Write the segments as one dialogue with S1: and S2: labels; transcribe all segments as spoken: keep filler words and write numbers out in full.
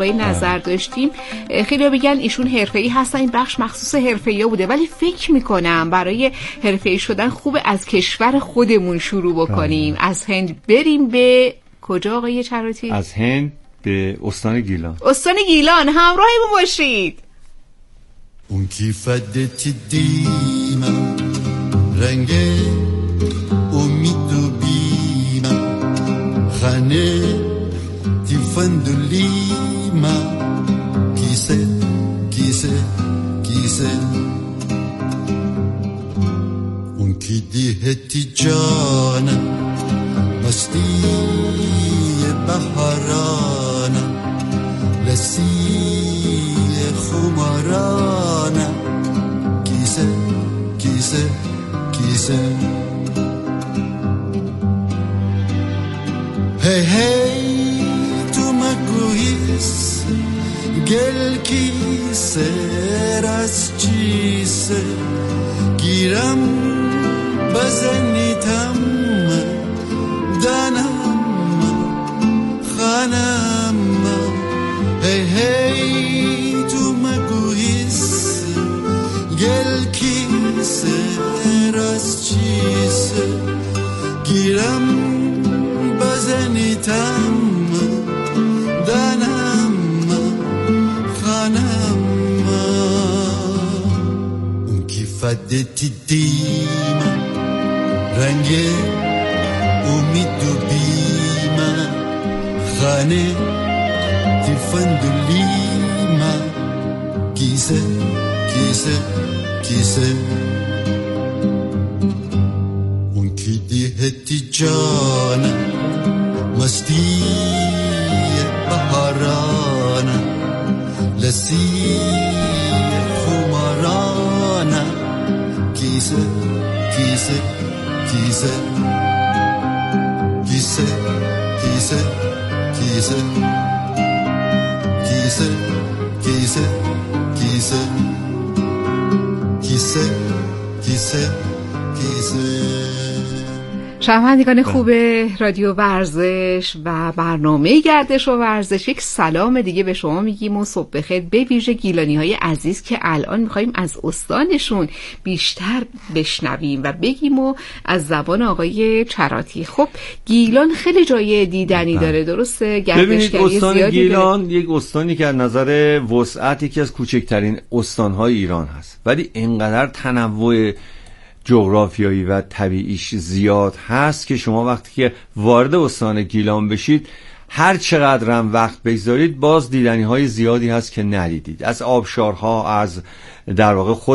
S1: با نظر داشتیم، خیلی بگن ایشون حرفه‌ای هستن، این بخش مخصوص حرفه‌ای‌ها بوده، ولی فکر میکنم برای حرفه‌ای شدن خوب از کشور خودمون شروع بکنیم. از هند بریم به کجا آقای چراتی؟
S2: از هند به استان گیلان.
S1: استان گیلان همراهمون باشید.
S3: اون کی فدت دیمم رنگ امید و بیمم خانه تی فندولیمم کیسه کیسه کیسه اون کی دیهتی جانم مستی بهارانم لسی خمارانم کیسه کیسه کیسه هی هی تو مگویس گل کیسه راست چیسه گیرم بزنیتم دانم خانم هی هی تو مگویس گل کیسه راست چیسه گیرم بزنیتم دانم خانم اون کی فدتی دیمم رنگ امید و بیمم خانه تی فندولیمم کیسه کیسه کیسه اون کی دیهتی جانم مستی بهارانم لسی خمارانم کیسه کیسه کیسه کیسه کیسه کیسه کیسه کیسه کیسه کیسه کیسه کیسه
S1: شنوندگان خوب رادیو ورزش و برنامه گردش و ورزش، یک سلام دیگه به شما میگیم و صبح بخیر، به ویژه گیلانی های عزیز که الان میخواییم از استانشون بیشتر بشنویم و بگیم و از زبان آقای چراتی. خب گیلان خیلی جای دیدنی داره، درسته؟ گردشگری
S2: استان گیلان یک استانی که از نظر وسعت یکی از کوچکترین استانهای ایران هست، ولی اینقدر تنوع جغرافیایی و طبیعیش زیاد هست که شما وقتی که وارد استان گیلان بشید هر چقدر هم وقت بگذارید باز دیدنی های زیادی هست که ندیدید، از آبشارها، از در واقع خود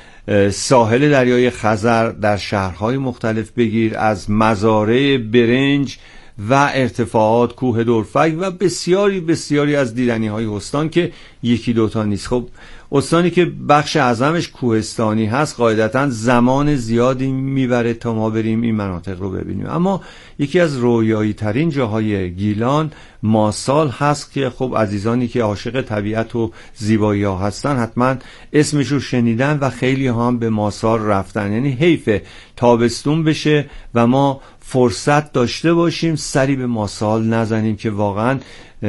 S2: ساحل دریای خزر در شهرهای مختلف بگیر، از مزارع برنج و ارتفاعات کوه دورفک و بسیاری بسیاری از دیدنی های استان که یکی دوتا نیست. خب استانی که بخش اعظمش کوهستانی هست قاعدتاً زمان زیادی میبره تا ما بریم این مناطق رو ببینیم، اما یکی از رویایی ترین جاهای گیلان ماسال هست که خب عزیزانی که عاشق طبیعت و زیبایی ها هستن حتما اسمش رو شنیدن و خیلی هم به ماسال رفتن. یعنی حیف تابستون بشه و ما فرصت داشته باشیم سری به ماسال نزنیم که واقعا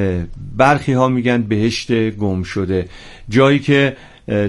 S2: برخی ها میگن بهشت گم شده، جایی که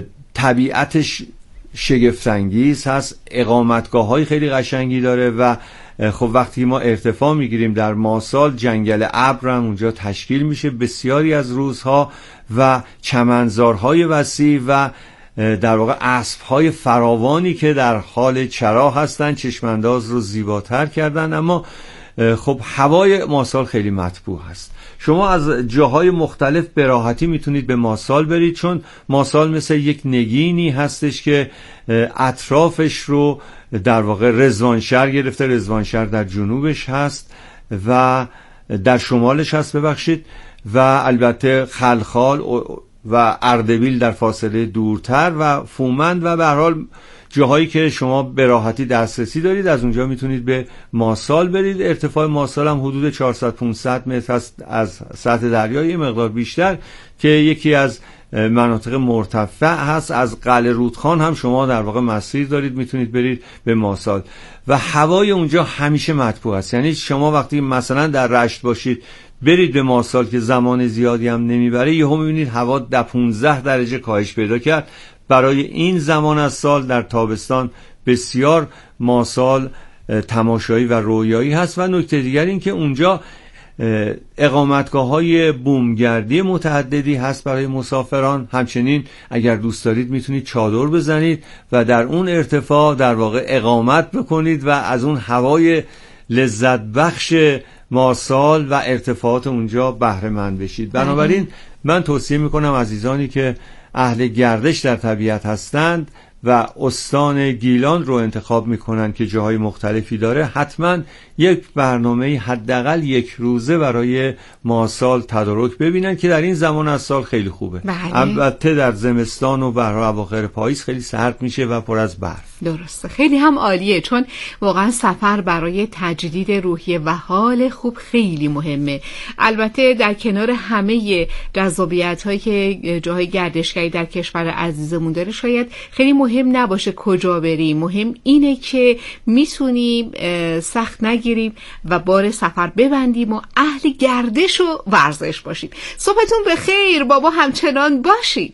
S2: طبیعتش شگفت‌انگیز هست، اقامتگاه های خیلی قشنگی داره و خب وقتی ما ارتفاع میگیریم در ماسال جنگل ابر هم اونجا تشکیل میشه بسیاری از روزها و چمنزارهای وسیع و در واقع اسب‌های فراوانی که در حال چرا هستن چشمانداز رو زیباتر کردن. اما خب هوای ماسال خیلی مطبوع هست، شما از جاهای مختلف به راحتی میتونید به ماسال برید، چون ماسال مثل یک نگینی هستش که اطرافش رو در واقع رضوانشهر گرفته، رضوانشهر در جنوبش هست و در شمالش هست ببخشید و البته خلخال و اردبیل در فاصله دورتر و فومند و به هر حال جاهایی که شما به راحتی دسترسی دارید از اونجا میتونید به ماسال برید. ارتفاع ماسال هم حدود چهارصد پانصد متر است از سطح دریا، یه مقدار بیشتر، که یکی از مناطق مرتفع هست. از قلعه رودخان هم شما در واقع مسیر دارید میتونید برید به ماسال و هوای اونجا همیشه مطبوع است. یعنی شما وقتی مثلا در رشت باشید برید به ماسال که زمان زیادی هم نمیبره، یهو میبینید هوا در پانزده درجه کاهش پیدا کرد. برای این زمان از سال در تابستان بسیار ماسال تماشایی و رویایی هست. و نکته دیگر این که اونجا اقامتگاه‌های بومگردی متعددی هست برای مسافران. همچنین اگر دوست دارید میتونید چادر بزنید و در اون ارتفاع در واقع اقامت بکنید و از اون هوای لذت بخش ماسال و ارتفاعات اونجا بهره مند بشید. بنابراین من توصیه میکنم عزیزانی که اهل گردش در طبیعت هستند و استان گیلان رو انتخاب میکنن که جاهای مختلفی داره، حتما یک برنامه حداقل یک روزه برای ماسال تدارک ببینن که در این زمان از سال خیلی خوبه.
S1: بله.
S2: البته در زمستان و برای اواخر پاییز خیلی سرد میشه و پر از برف.
S1: درسته، خیلی هم عالیه، چون واقعا سفر برای تجدید روحیه و حال خوب خیلی مهمه. البته در کنار همه جذابیت هایی که جاهای گردشگری در کشور عزیزمون داره، شاید خیلی مهم نباشه کجا بریم، مهم اینه که میتونیم سخت نگیریم و بار سفر ببندیم و اهل گردش و ورزش باشیم. صبحتون بخیر، بابا همچنان باشید.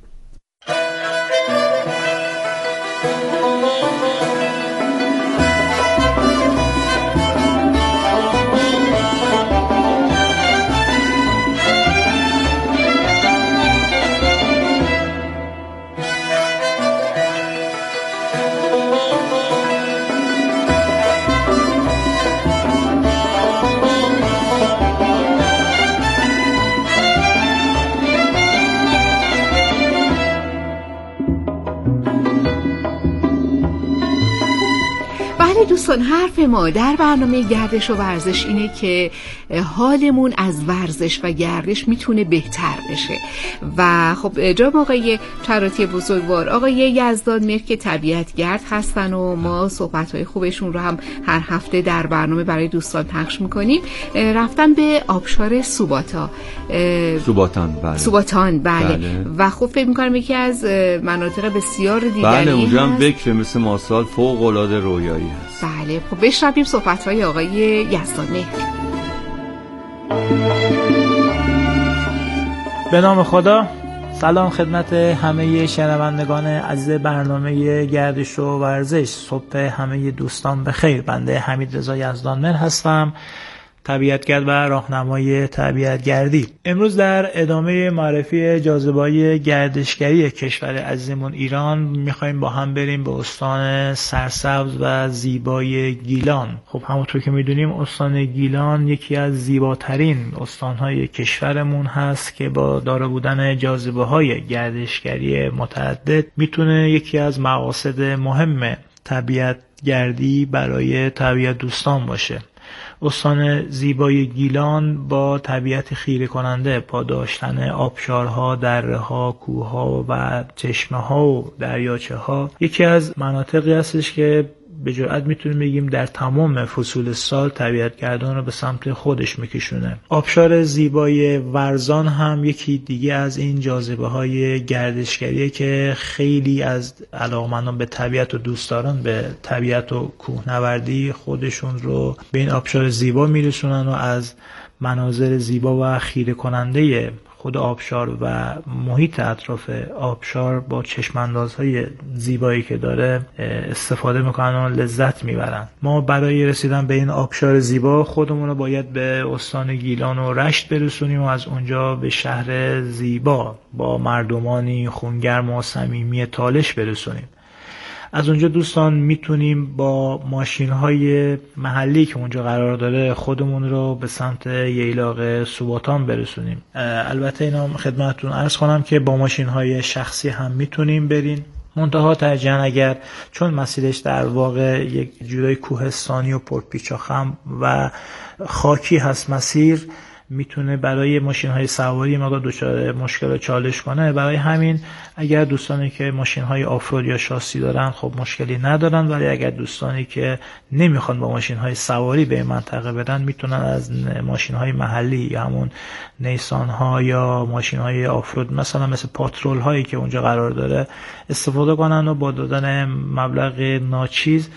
S1: دوستان، حرف ما در برنامه گردش و ورزش اینه که حالمون از ورزش و گردش میتونه بهتر بشه. و خب جناب آقای چراتی بزرگوار، آقای یزدان مهر که طبیعت گرد هستن و ما صحبت‌های خوبشون رو هم هر هفته در برنامه برای دوستان پخش میکنیم، رفتن به آبشار سوباتا
S2: سوباتان بله.
S1: سوباتان بله. بله و خب فکر میکنم یکی از مناطق بسیار دیگری
S2: بله اونجا هم
S1: هست.
S2: بکر مثل ماسال فوق العاده رویایی هست.
S1: بله خب بشنویم صحبت‌های آقای یزدان مهر.
S4: به نام خدا. سلام خدمت همه شنوندگان عزیز برنامه گردش و ورزش. صبح همه دوستان بخیر. بنده حمید رضا یزدان مهر هستم، طبیعتگرد و راهنمای طبیعتگردی. امروز در ادامه معرفی جاذبه‌های گردشگری کشور عزیزمون ایران میخوایم با هم بریم به استان سرسبز و زیبای گیلان. خب همونطور که میدونیم استان گیلان یکی از زیباترین استانهای کشورمون هست که با دارا بودن جاذبه‌های گردشگری متعدد میتونه یکی از مقاصد مهم طبیعتگردی برای طبیعت دوستان باشه. استان زیبای گیلان با طبیعت خیره کننده، با داشتن آبشارها، دره‌ها، کوه‌ها و چشمه‌ها و دریاچه‌ها، یکی از مناطقی هستش که به جرئت میتونیم بگیم در تمام فصول سال طبیعتگردان رو به سمت خودش میکشونه. آبشار زیبای ورزان هم یکی دیگه از این جاذبه‌های گردشگریه که خیلی از علاقه‌مندان به طبیعت و دوستداران به طبیعت و کوهنوردی خودشون رو به این آبشار زیبا میرسونن و از مناظر زیبا و خیره کننده خود آبشار و محیط اطراف آبشار با چشماندازهای زیبایی که داره استفاده میکنن و لذت میبرن. ما برای رسیدن به این آبشار زیبا خودمون رو باید به استان گیلان و رشت برسونیم و از اونجا به شهر زیبا با مردمانی خونگرم و صمیمی تالش برسونیم. از اونجا دوستان میتونیم با ماشین‌های محلی که اونجا قرار داره خودمون رو به سمت ییلاق سوباتان برسونیم. البته اینا خدمتتون عرض کنم که با ماشین‌های شخصی هم میتونیم برین، منتها ترجیحاً اگر چون مسیرش در واقع یک جورای کوهستانی و پرپیچ و خم و خاکی هست مسیر، میتونه برای ماشین‌های سواری مقدار دچار مشکل و چالش کنه. برای همین اگر دوستانی که ماشین‌های آفرود یا شاسی دارن خب مشکلی ندارن، ولی اگر دوستانی که نمیخوان با ماشین‌های سواری به این منطقه برن میتونن از ماشین‌های محلی یا همون نیسان‌ها یا ماشین‌های آفرود مثلا مثل پاترول هایی که اونجا قرار داره استفاده کنن و با دادن مبلغ ناچیز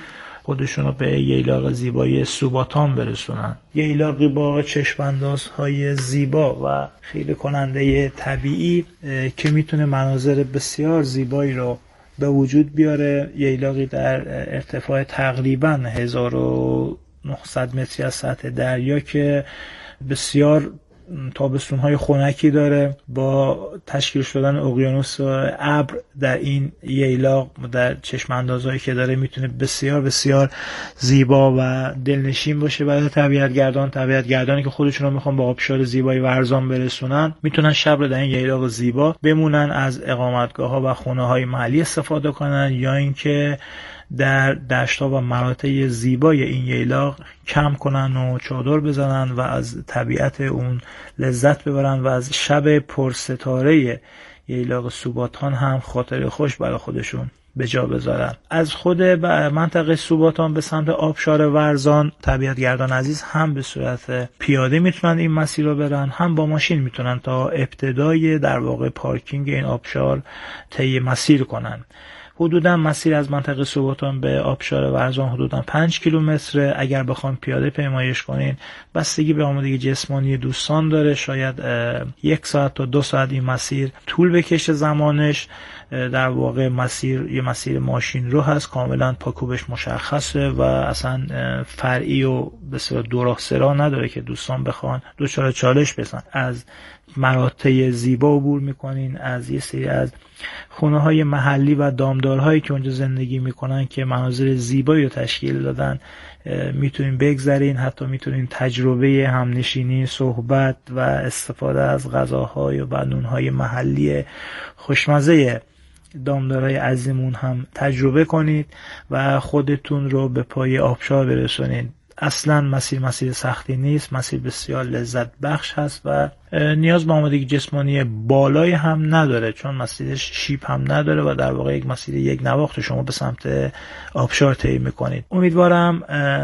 S4: خودشون رو به ییلاق زیبای سوباتان برسونن. ییلاقی با چشم‌اندازهای زیبا و خیره کننده طبیعی که میتونه مناظر بسیار زیبایی رو به وجود بیاره. ییلاقی در ارتفاع تقریباً هزار و نهصد متری از سطح دریا که بسیار تابستون‌های خنکی داره. با تشکیل شدن اقیانوس و ابر در این ییلاق در چشم اندازهایی که داره میتونه بسیار بسیار زیبا و دلنشین باشه برای طبیعتگردان. طبیعتگردانی که خودشون رو میخوان با آبشار زیبای ورزان برسونن میتونن شب رو در این ییلاق زیبا بمونن، از اقامتگاه‌ها و خونه‌های محلی استفاده کنن، یا اینکه در دشت‌ها و مراتع زیبای این ییلاق کم کنن و چادر بزنن و از طبیعت اون لذت ببرن و از شب پرستاره ییلاق سوباتان هم خاطر خوش برای خودشون به جا بذارن. از خود منطقه سوباتان به سمت آبشار ورزان طبیعتگردان عزیز هم به صورت پیاده میتونن این مسیر رو برن، هم با ماشین میتونن تا ابتدای در واقع پارکینگ این آبشار طی مسیر کنن. حدوداً مسیر از منطقه سوباتان به آبشار ورزان حدوداً پنج کیلومتره. اگر بخوام پیاده پیمایش کنین بستگی به آمادگی جسمانی دوستان داره، شاید یک ساعت تا دو ساعت این مسیر طول بکشه زمانش. در واقع مسیر یه مسیر ماشین رو هست، کاملا پاکوبش مشخصه و اصلا فرعی و بسیار دوراه سرا نداره که دوستان بخوان دوچار چالش بزن. از مراتع زیبا عبور میکنین، از یه سری از خونه های محلی و دامدارهایی که اونجا زندگی میکنن که مناظر زیبایی رو تشکیل دادن میتونین بگذرین. حتی میتونین تجربه همنشینی، صحبت و استفاده از غذاهای و نونهای محلی خوشمزه دامدارهای عزیزمون هم تجربه کنید و خودتون رو به پای آبشار برسونید. اصلا مسیر مسیر سختی نیست، مسیر بسیار لذت بخش هست و نیاز به آمادگی جسمانی بالایی هم نداره، چون مسیرش شیب هم نداره و در واقع یک مسیر یک نواخت شما به سمت آبشار طی میکنید. امیدوارم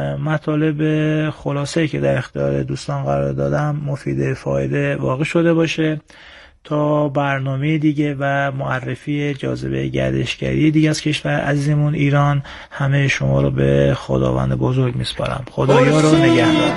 S4: مطالب خلاصه‌ای که در اختیار دوستان قرار دادم مفید فایده واقع شده باشه. تا برنامه دیگه و معرفی جاذبه گردشگری دیگه از کشور عزیزمون ایران، همه شما رو به خداوند بزرگ میسپارم. خدایا رو نگهدار.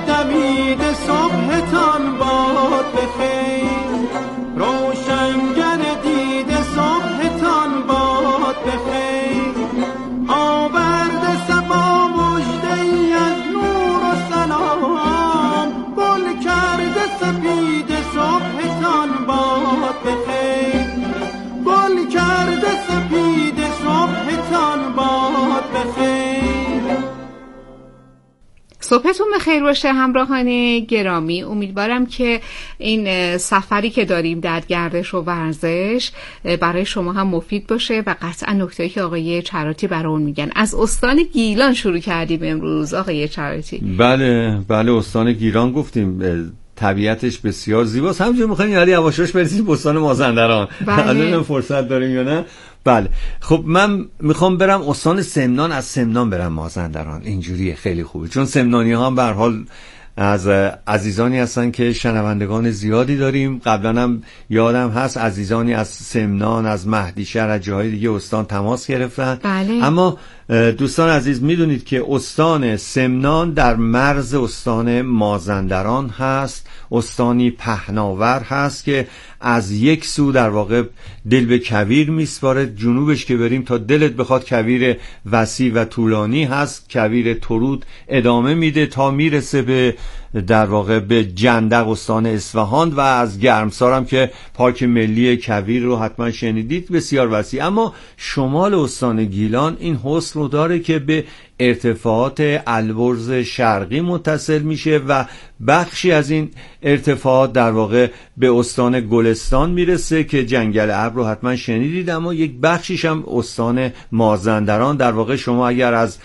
S1: صبحتون بخیر باشه همراهان گرامی. امیدوارم که این سفری که داریم در گردش و ورزش برای شما هم مفید باشه و قطعا نکته‌ای که آقای چراتی برامون میگن. از استان گیلان شروع کردیم امروز آقای چراتی.
S2: بله بله استان گیلان گفتیم طبیعتش بسیار زیباست. همینجور می‌خوایم یعنی یواشاش برسیم به استان مازندران. الان فرصت داریم یا نه؟ بله خب من میخوام برم استان سمنان، از سمنان برم مازندران. اینجوریه، خیلی خوبه، چون سمنانی ها هم به هر حال از عزیزانی هستن که شنوندگان زیادی داریم. قبلا هم یادم هست عزیزانی از سمنان، از مهدیشهر، از جاهای دیگه استان تماس گرفتن.
S1: بله.
S2: اما دوستان عزیز میدونید که استان سمنان در مرز استان مازندران هست، استانی پهناور هست که از یک سو در واقع دل به کویر میسپاره، جنوبش که بریم تا دلت بخواد کویر وسیع و طولانی هست، کویر ترود ادامه میده تا میرسه به در واقع به جندق استان اصفهان و از گرمسار هم که پارک ملی کویر رو حتما شنیدید، بسیار وسیع. اما شمال استان گیلان این حسن رو داره که به ارتفاعات البرز شرقی متصل میشه و بخشی از این ارتفاعات در واقع به استان گلستان میرسه که جنگل ابر رو حتما شنیدید، اما یک بخشیش هم استان مازندران. در واقع شما اگر از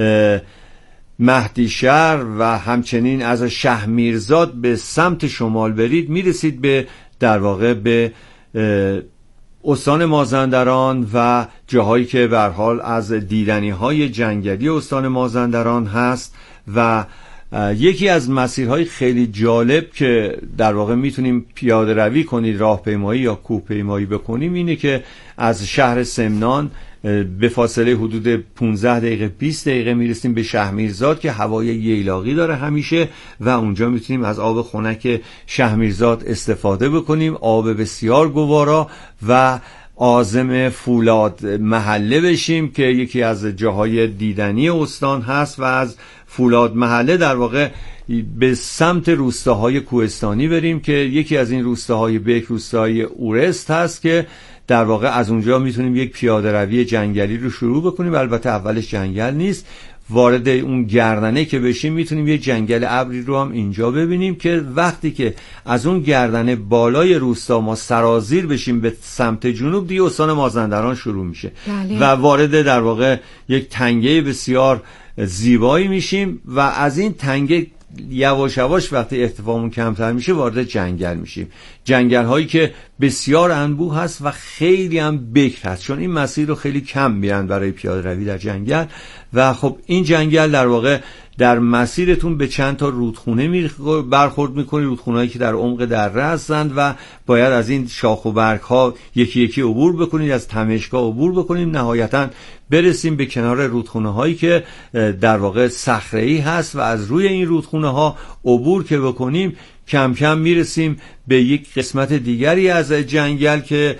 S2: مهدیشهر و همچنین از شهرمیرزاد به سمت شمال برید میرسید به در واقع به استان مازندران و جاهایی که به هر حال از دیدنی‌های جنگلی استان مازندران هست. و یکی از مسیرهای خیلی جالب که در واقع میتونیم پیاده روی کنید، راهپیمایی یا کوهپیمایی بکنیم، اینه که از شهر سمنان به فاصله حدود پانزده دقیقه بیست دقیقه میرسیم به شهرمیرزاد که هوای ییلاقی داره همیشه و اونجا میتونیم از آب خنک شهرمیرزاد استفاده بکنیم. آب بسیار گوارا و عازم فولاد محله بشیم که یکی از جاهای دیدنی استان هست و از فولاد محله در واقع به سمت روستاهای کوهستانی بریم که یکی از این روستاهای بک روستاهای اورست هست که در واقع از اونجا میتونیم یک پیاده روی جنگلی رو شروع بکنیم. البته اولش جنگل نیست، وارد اون گردنه که بشیم میتونیم یه جنگل ابری رو هم اینجا ببینیم که وقتی که از اون گردنه بالای روستا ما سرازیر بشیم به سمت جنوب دیگه استان مازندران شروع میشه
S1: بله.
S2: و وارد در واقع یک تنگه بسیار زیبایی میشیم و از این تنگه یواش یواش وقتی ارتفاعمون کمتر میشه وارد جنگل میشیم. جنگل هایی که بسیار انبوه هست و خیلی هم بکر هست چون این مسیر رو خیلی کم میرن برای پیاده روی در جنگل و خب این جنگل در واقع در مسیرتون به چند تا رودخونه برخورد میکنید، رودخونهایی که در عمق دره هستند و باید از این شاخ و برگ ها یکی یکی عبور بکنید، از تمشکا عبور بکنید، نهایتاً برسیم به کنار رودخونه هایی که در واقع صخره‌ای هست و از روی این رودخونه ها عبور که بکنیم کم کم میرسیم به یک قسمت دیگری از جنگل که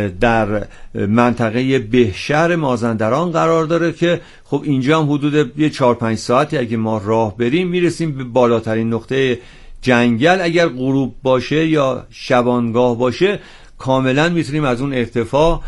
S2: در منطقه بهشهر مازندران قرار داره که خب اینجا هم حدود یه چهار پنج ساعتی اگه ما راه بریم میرسیم به بالاترین نقطه جنگل. اگر غروب باشه یا شبانگاه باشه کاملا میتونیم از اون ارتفاع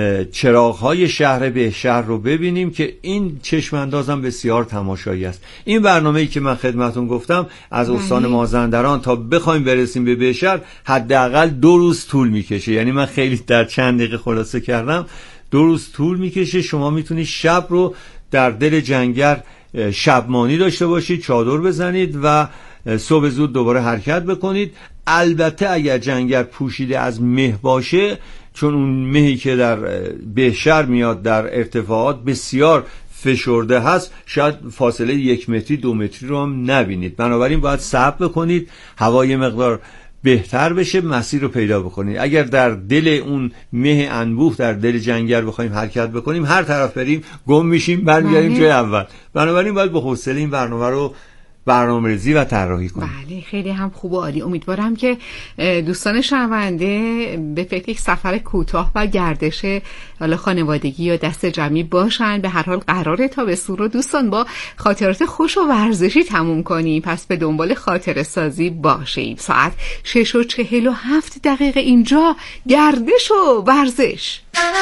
S2: چراغ‌های شهر بهشهر رو ببینیم که این چشم انداز هم بسیار تماشایی است. این برنامه‌ای که من خدمتون گفتم از استان مازندران تا بخوایم برسیم به بهشهر حداقل دو روز طول میکشه، یعنی من خیلی در چند دقیقه خلاصه کردم، دو روز طول میکشه. شما میتونید شب رو در دل جنگل شبمانی داشته باشید، چادر بزنید و صبح زود دوباره حرکت بکنید. البته اگر جنگل پوشیده از مه باشه، چون اون مهی که در بهشهر میاد در ارتفاعات بسیار فشرده هست، شاید فاصله یک متری دو متری رو هم نبینید. بنابراین باید صبر بکنید هوای مقدار بهتر بشه، مسیر رو پیدا بکنید. اگر در دل اون مه انبوه در دل جنگل بخوایم حرکت بکنیم هر طرف بریم گم میشیم، برمیگردیم جای اول. بنابراین باید با حوصله این برنامه رو برنامه‌ریزی و طراحی کنیم.
S1: بله خیلی هم خوب و عالی. امیدوارم که دوستان شنونده به فکر یک سفر کوتاه و گردش حالا خانوادگی یا دست جمعی باشن. به هر حال قراره تابستون رو دوستان با خاطرات خوش و ورزشی تموم کنیم، پس به دنبال خاطره سازی باشیم. ساعت شش و چهل و هفت دقیقه اینجا گردش و ورزش.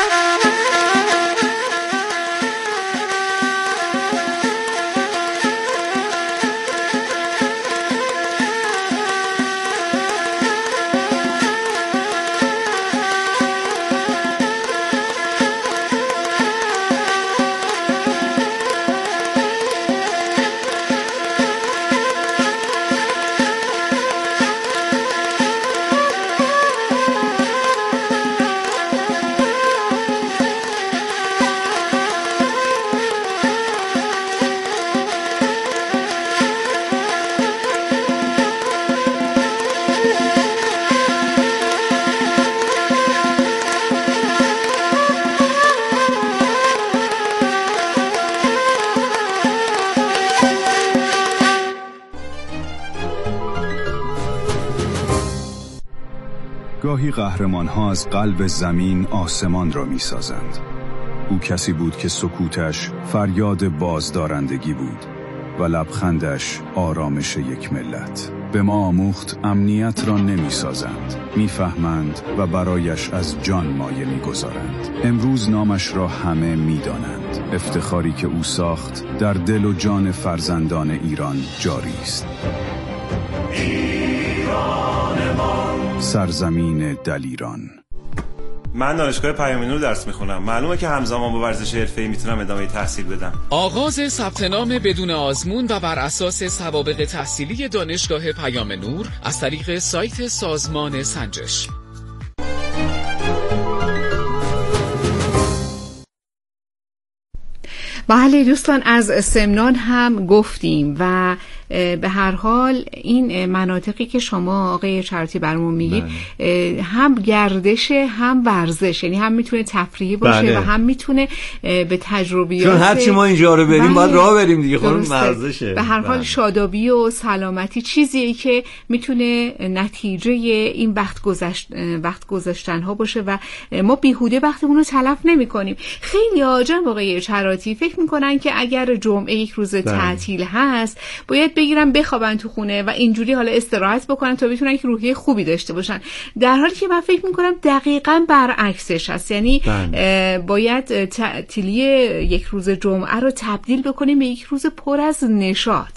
S5: گاهی قهرمان‌ها از قلب زمین آسمان را می‌سازند. او کسی بود که سکوتش فریاد بازدارندگی بود و لبخندش آرامش یک ملت. به ما آموخت امنیت را نمی‌سازند، می‌فهمند و برایش از جان مایه می‌گذارند. امروز نامش را همه می‌دانند. افتخاری که او ساخت در دل و جان فرزندان ایران جاری است. سرزمین دلیران.
S6: من دانشگاه پیام نور درس میخونم. معلومه که همزمان با ورزش حرفه‌ای میتونم ادامه تحصیل بدم.
S7: آغاز ثبت نام بدون آزمون و بر اساس سوابق تحصیلی دانشگاه پیام نور از طریق سایت سازمان سنجش.
S1: بله دوستان، از سمنان هم گفتیم و به هر حال این مناطقی که شما آقای چراتی برامون میگید هم گردش هم ورزش، یعنی هم میتونه تفریحی باشه بله. و هم میتونه به تجربیات،
S2: چون هرچی ما اینجا رو بریم باید راه بریم دیگه، خب ورزشه.
S1: به هر حال بله. شادابی و سلامتی چیزیه که میتونه نتیجه این وقت گذشت وقت گذاشتن ها باشه و ما بیهوده وقتمون رو تلف نمی‌کنیم. خیلی آجم آقای چراتی فکر میکنن که اگر جمعه یک روز تعطیل هست باید بگیرن بخوابن تو خونه و اینجوری حالا استراحت بکنن تا بتونن که روحیه خوبی داشته باشن، در حالی که من فکر میکنم دقیقاً برعکسش هست. یعنی باید تعطیلی یک روز جمعه رو تبدیل بکنیم به یک روز پر از نشاط.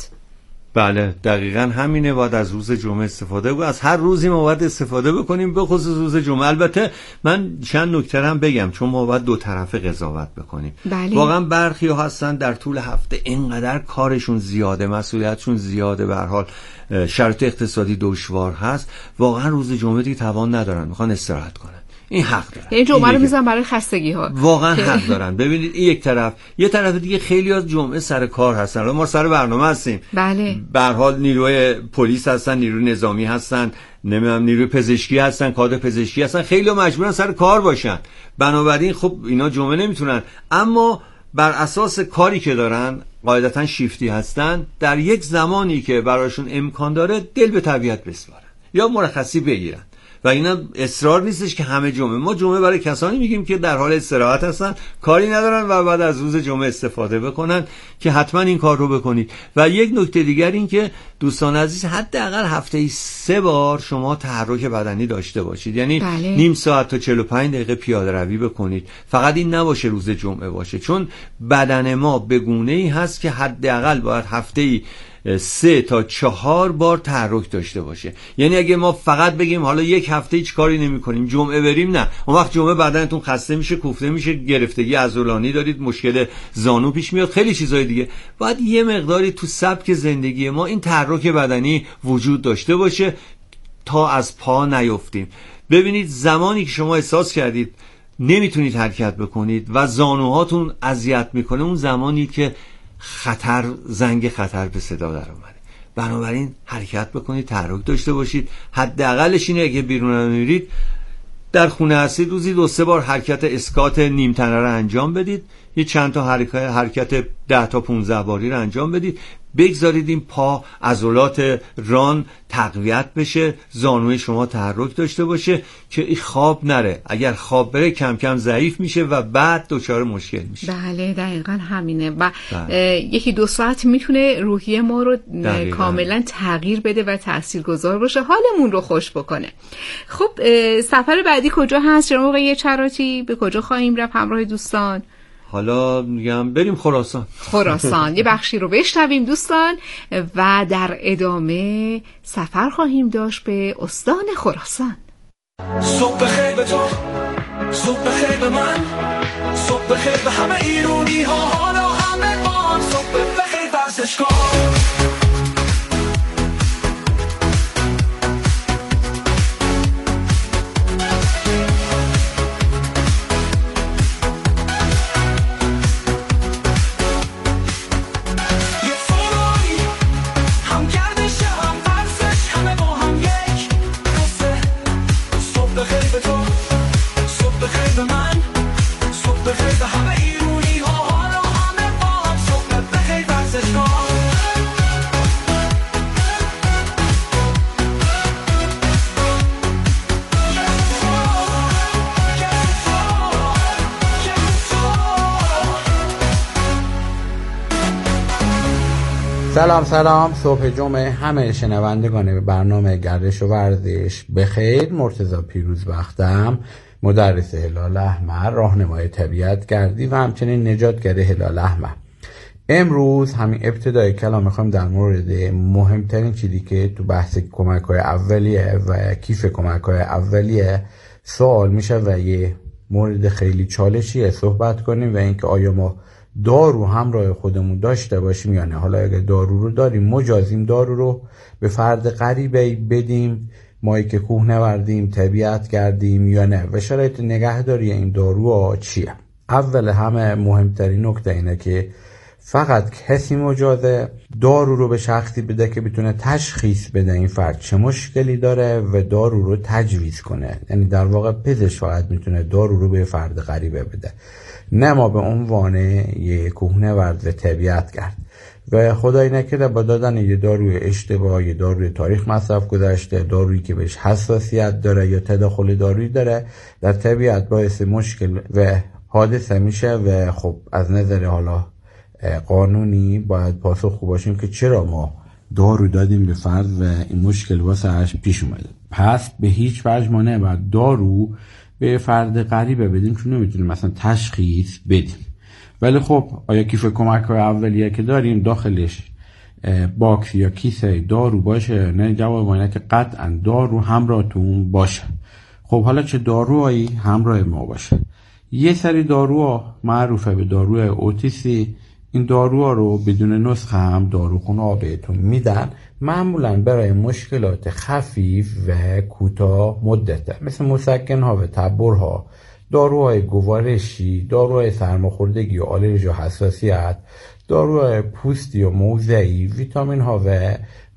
S2: بله دقیقاً همینه، باید از روز جمعه استفاده کنیم، از هر روزی ما باید استفاده بکنیم، به خصوص روز جمعه. البته من چند نکته هم بگم، چون ما باید دو طرفه قضاوت بکنیم.
S1: بله.
S2: واقعا برخی ها هستن در طول هفته اینقدر کارشون زیاده، مسئولیتشون زیاده، به هر حال شرایط اقتصادی دشوار هست، واقعا روز جمعه دیگه توان ندارن، میخوان استراحت کنن. این حق دارن،
S1: این جمعه رو میذارن برای خستگی ها،
S2: واقعا حق دارن. ببینید این یک طرف، یه طرف دیگه خیلی از جمعه سر کار هستن. ما سر برنامه هستیم،
S1: بله
S2: به هر حال نیروی پلیس هستن، نیروی نظامی هستن، نمیدونم نیروی پزشکی هستن، کادر پزشکی هستن، خیلی مجبورن سر کار باشن، بنابراین خب اینا جمعه نمیتونن، اما بر اساس کاری که دارن قاعدتا شیفتی هستن، در یک زمانی که براشون امکان داره دل به طبیعت بسپارن یا مرخصی بگیرن و اینا اصرار نیستش که همه جمعه. ما جمعه برای کسانی میگیم که در حال استراحت هستن، کاری ندارن و بعد از روز جمعه استفاده بکنن، که حتما این کار رو بکنید. و یک نکته دیگر این که دوستان عزیز، حداقل هفته‌ای سه بار شما تحرک بدنی داشته باشید، یعنی
S1: بله.
S2: نیم ساعت تا چهل و پنج دقیقه پیاده روی بکنید. فقط این نباشه روز جمعه باشه، چون بدن ما به گونه‌ای هست که حداقل باید هفته‌ای سه تا چهار بار تحرک داشته باشه. یعنی اگه ما فقط بگیم حالا یک هفته هیچ کاری نمی کنیم جمعه بریم، نه، اون وقت جمعه بدنتون خسته میشه، کوفته میشه، گرفتگی عضلانی دارید، مشکل زانو پیش میاد، خیلی چیزای دیگه. باید یه مقداری تو سبک زندگی ما این تحرک بدنی وجود داشته باشه تا از پا نیفتیم. ببینید زمانی که شما احساس کردید نمیتونید حرکت بکنید و زانوهاتون اذیت میکنه، اون زمانی که خطر زنگ خطر به صدا در اومده. بنابراین حرکت بکنید، تحرک داشته باشید. حداقلش اینه اگه بیرون میرید، در خونه هستید، روزی دو سه بار حرکت اسکات نیم تنه رو انجام بدید، یه چند تا حرکت حرکت ده تا پانزده باری رو انجام بدید. بگذارید این پا، عضلات ران تقویت بشه، زانوی شما تحرک داشته باشه که این خواب نره. اگر خواب بره کم کم ضعیف میشه و بعد دچار مشکل میشه.
S1: بله دقیقاً همینه و یکی دو ساعت میتونه روحیه ما رو دقیقاً کاملا تغییر بده و تاثیرگذار باشه، حالمون رو خوش بکنه. خب سفر بعدی کجا هست جناب آقای چراتی؟ به کجا خواهیم رفت همراه دوستان؟
S2: حالا میگم بریم خراسان.
S1: خراسان یه بخشی رو بشنویم دوستان و در ادامه سفر خواهیم داشت به استان خراسان.
S8: صبح بخیر به تو، صبح بخیر به من، صبح بخیر به همه ایرانی ها، حالا همه ما، صبح بخیر ورزشگاه.
S9: سلام سلام، صبح جمعه همه شنوندگان برنامه گردش و ورزش بخیر. مرتضی پیروزبختم، مدرس هلال احمر، راهنمای طبیعت گردی و همچنین نجاتگر هلال احمر. امروز همین ابتدای کلام میخوایم در مورد مهمترین چیزی که تو بحث کمک‌های اولیه و کیف کمک‌های اولیه سوال میشه و یه مورد خیلی چالشیه صحبت کنیم و اینکه آیا ما دارو همراه خودمون داشته باشیم یا نه. حالا اگه دارو رو داریم مجازیم دارو رو به فرد غریبه بدیم، مایی که کوه نوردیم، طبیعت کردیم یا نه، و شرایط نگهداری این دارو چیه. اول همه مهمترین نکته اینه که فقط کسی مجازه دارو رو به شخصی بده که بتونه تشخیص بده این فرد چه مشکلی داره و دارو رو تجویز کنه. یعنی در واقع پزشک فقط میتونه دارو رو به فرد غریبه بده، نه ما به عنوان یه کوهنورد طبیعت کرد و خدای نکرده با دادن یه داروی اشتباه، یه داروی تاریخ مصرف گذشته، دارویی که بهش حساسیت داره یا تداخل دارویی داره، در طبیعت باعث مشکل و حادثه میشه و خب از نظر حالا قانونی باید پاسخ خوب باشیم که چرا ما دارو دادیم به فرد و این مشکل واسهش پیش اومده. پس به هیچ وجه ما نباید دارو به فرد غریبه بدیم چون نمیتونیم مثلا تشخیص بدیم. ولی خب آیا کیف کمک اولیه که داریم داخلش باکس یا کیسه دارو باشه؟ نه، جواب اینه که قطعا دارو همراهتون باشه. خب حالا چه داروهایی همراه ما باشه؟ یه سری داروها معروفه به داروی اوتیسی. این داروها رو بدون نسخه هم داروخونه بهتون میدن، معمولا برای مشکلات خفیف و کوتاه مدته، مثل مسکن‌ها و تبرها، داروهای گوارشی، داروهای سرماخوردگی و آلرژی و حساسیت، داروهای پوستی و موضعی، ویتامین ها و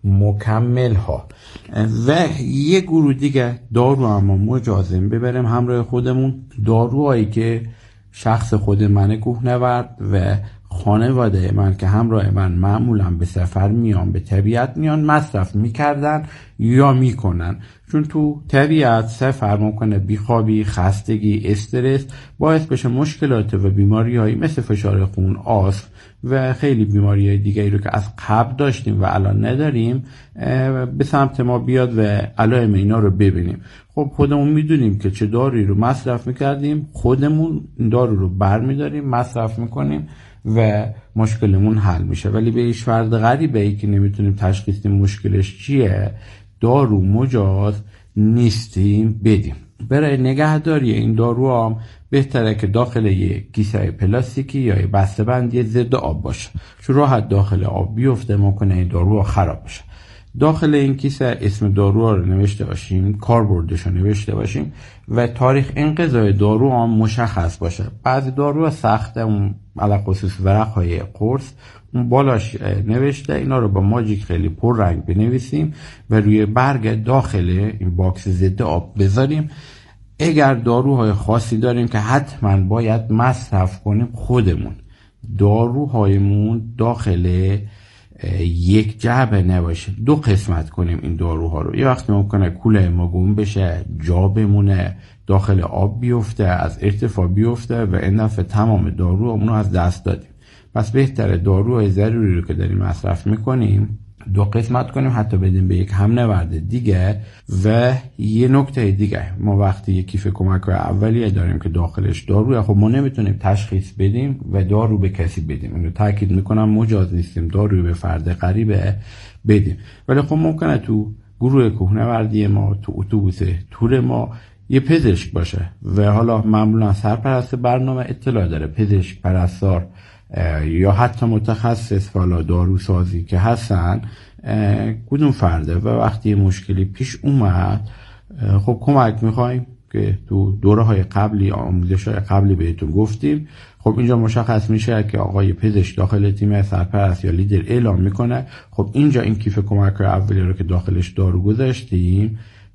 S9: مکمل ها. و یه گروه دیگه دارو اما مجازیم ببریم همراه خودمون، داروهایی که شخص خود من کوهنورد و خانواده من که همراه من معمولا به سفر میان، به طبیعت میان، مصرف میکردن یا میکنن. چون تو طبیعت سفر ممکنه بیخوابی، خستگی، استرس باعث بشه مشکلات و بیماری هایی مثل فشار خون، آسم و خیلی بیماری های دیگری رو که از قبل داشتیم و الان نداریم به سمت ما بیاد و علائم اینا رو ببینیم. خب خودمون میدونیم که چه دارویی رو مصرف میکردیم، خودمون دارو رو برمیداریم مصرف میکنیم و مشکلمون حل میشه. ولی به هیچ فرد غریبه ای که نمیتونیم تشخیص بدیم مشکلش چیه دارو مجاز نیستیم بدیم. برای نگهداری این دارو هم بهتره که داخل یک کیسه پلاستیکی یا یک بسته‌بندی ضد آب باشه، چون راحت داخل آب بیفته ممکنه این دارو خراب بشه. داخل این کیسه اسم دارو رو نوشته باشیم، کاربردش رو نوشته باشیم و تاریخ انقضای دارو هم مشخص باشه. بعضی دارو سخته، اون علاوه خصوص ورق‌های قرص اون بالاش نوشته، اینا رو با ماجیک خیلی پر رنگ بنویسیم و روی برگ داخل این باکس ضد آب بذاریم. اگر داروهای خاصی داریم که حتما باید مصرف کنیم خودمون، داروهایمون داخل یک جعبه نباشه، دو قسمت کنیم این داروها رو. یه وقتی ممکنه کوله ما گم بشه، جا بمونه، داخل آب بیفته، از ارتفاع بیفته و این دفعه تمام داروهامون رو از دست دادیم. پس بهتره داروهای ضروری رو که داریم مصرف میکنیم دو قسمت کنیم، حتی بدیم به یک همنورد دیگه. و یه نکته دیگه، ما وقتی یک کیف کمک اولیه داریم که داخلش داروه، خب ما نمیتونیم تشخیص بدیم و دارو به کسی بدیم. اینو تاکید میکنم، مجاز نیستیم دارو به فرد غریبه بدیم. ولی خب ممکنه تو گروه کوهنوردی ما، تو اتوبوس تور ما یه پزشک باشه و حالا معمولا سرپرست برنامه اطلاع داره، پزشک، پرستار یا حتی متخصص حالا داروسازی که هستن کدوم فرده و وقتی مشکلی پیش اومد خب کمک میخوایم که تو دوره های قبلی، آموزش های قبلی بهتون گفتیم. خب اینجا مشخص میشه که آقای پزشک داخل تیم سرپرست یا لیدر اعلام میکنه خب اینجا این کیف کمک اولیه رو که داخلش دارو گذاشتیم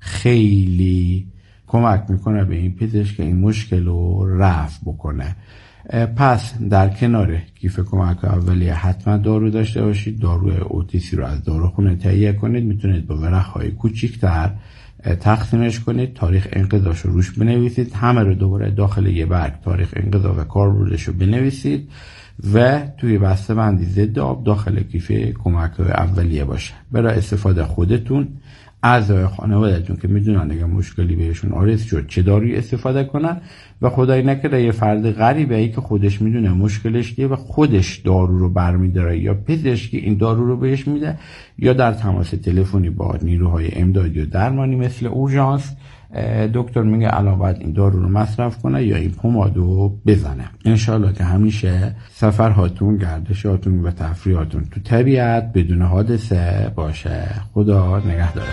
S9: خیلی کمک میکنه به این پزشک که این مشکل رو رفع بکنه. پس در کنار کیف کمک اولیه حتما دارو داشته باشید. داروی اوتیسی رو از داروخونه تهیه کنید، میتونید با ورق‌های کوچیک‌تر تقسیمش کنید، تاریخ انقضاش رو روش بنویسید، همه رو دوباره داخل یه برگ تاریخ انقضا و کاربردش رو بنویسید و توی بسته‌بندی ضد آب داخل کیف کمک اولیه باشه. برای استفاده خودتون، اعضای خانواده‌تون که میدونن اگه مشکلی بهشون عارض شد چه دارویی استفاده کنن و خدای نکرده یه فرد غریبه ای که خودش میدونه مشکلش چیه و خودش دارو رو برمیداره یا پزشکی این دارو رو بهش میده یا در تماس تلفنی با نیروهای امدادی و درمانی مثل اورژانس دکتر میگه الان باید این دارو رو مصرف کنه یا این پمادو بزنه. انشالله که همیشه سفرهاتون، گردشاتون و تفریحاتون تو طبیعت بدون حادثه باشه. خدا نگهدار.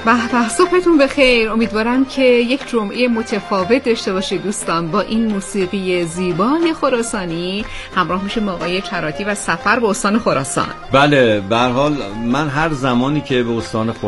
S1: به به، صبحتون بخیر. امیدوارم که یک جمعه متفاوت داشته باشید دوستان. با این موسیقی زیبای خراسانی همراه میشه آقای چراتی و سفر به استان خراسان.
S2: بله، به هر حال من هر زمانی که به استان خراسان